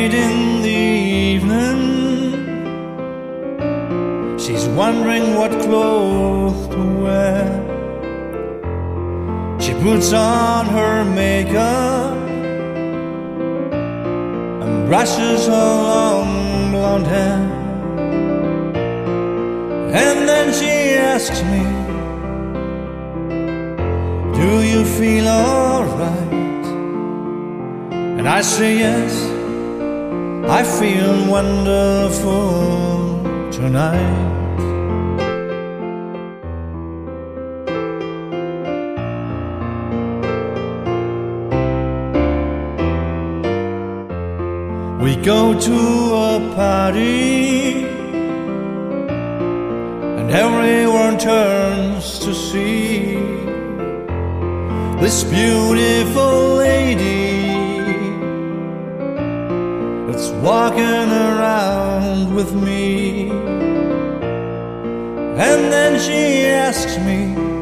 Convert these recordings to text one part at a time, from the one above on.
late in the evening, she's wondering what clothes to wear. She puts on her makeup and brushes her long blonde hair. And then she asks me, do you feel alright? And I say yes, I feel wonderful tonight. We go to a party and everyone turns to see this beautiful lady that's walking around with me. And then she asks me,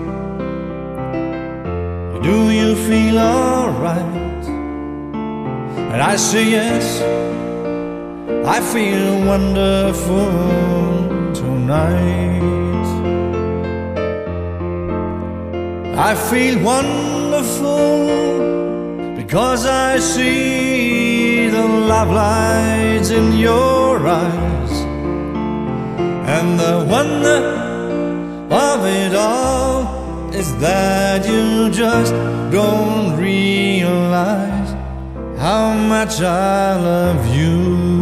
do you feel alright? And I say yes, I feel wonderful tonight. I feel wonderful because I see the love lights in your eyes. And the wonder of it all is that you just don't realize how much I love you.